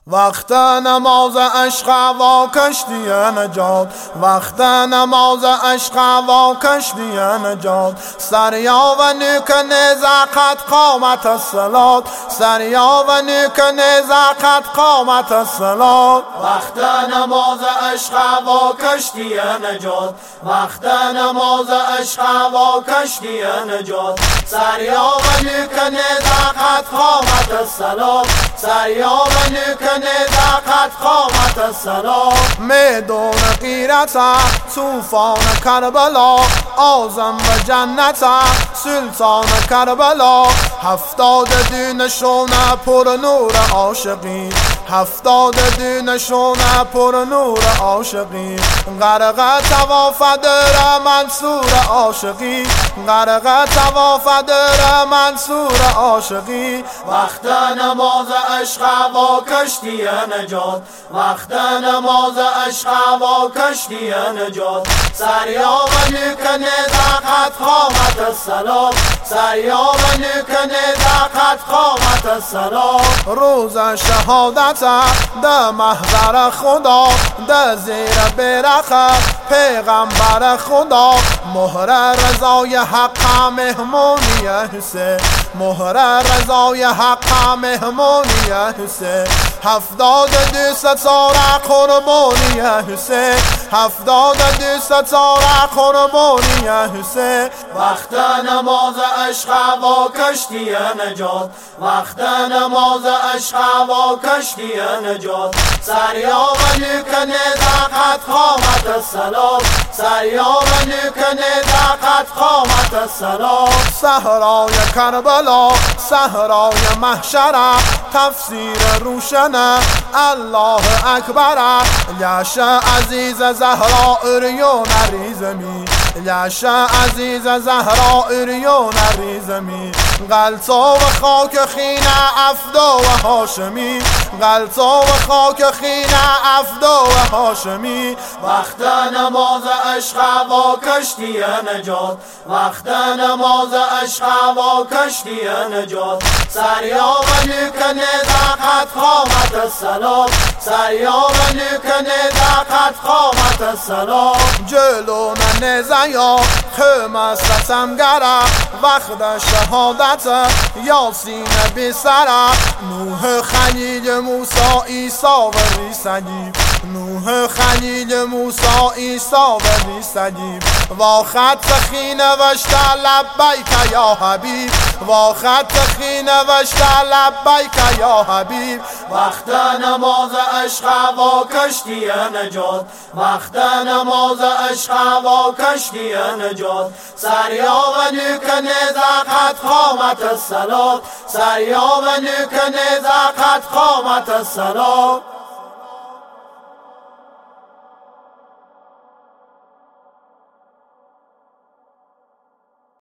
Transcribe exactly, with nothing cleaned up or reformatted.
وقت نماز عشق و کشتی نجات، وقت نماز عشق و کشتی نجات، سریا و نیک نزاکت قامت الصلات، سریا و نیک نزاکت قامت الصلات. وقت نماز عشق و کشتی نجات، وقت نماز عشق و کشتی نجات، سریا و نیک نزاکت قامت الصلات، سریا و نیک نزاکت قامت الصلات. میدون غیرت طوفان کربلا، آزم و جنت سلطان کربلا، هفتاد دینشون پر نور عاشقی، هفتاد دینشون پر نور عاشقی، غرق تواف در منصور عاشقی، غرق تواف در منصور عاشقی. وقت نماز عشق و کشتی نجات، وقت نماز عشق و کشتی نجات، سریا و نیک نزاکت قامت الصلات، سریا و نیک نزاکت قامت الصلات. روز شهادت ده محضر خدا، ده زیر برخ پیغمبر خدا، مهر رضای حق مهمونی حسین، مهر رضای حق مهمونی حسین، هفتاد دو ستاره قربانی حسین، هفتاد دو ستاره قربانی حسین. وقت نماز عشق و کشتی نجات، وقت نماز عشق و کشتی نجات، سریا و نیک نزاکت قامت الصلات، سریا و نیک نزاکت قامت الصلات. صحرای کربلا، صحرای محشر، تفسیر روشن الله اکبر، یش عزیز زهرا اریون ریزمی، یش عزیز زهرا اریون ریزمی، غلطا و خاک خین افدا و هاشمی، غلطا و خاک خین افدا و هاشمی. وقت نماز عشق و کشتی نجات، وقت نماز عشق و کشتی نجات، سریا و نیک نزاکت قامت الصلات، سریا و نیک نزاکت قامت الصلات. جلو نزیا خم ستمگره، وقت شهادت یاسین بسره، نوح خلیل موسی عیسی و ریسگی، نوح خلیل موسی عیسی و ریسگی، و خط خی نوشته لبیک یا حبیب، و خط خی نوشته لبیک یا حبیب. وقت نماز عشق و کشتی نجات، وقت نماز عشق و کشتی نجات، سریا و نیک نزاکت قامت الصلات، سریا و نیک نزاکت قامت الصلات.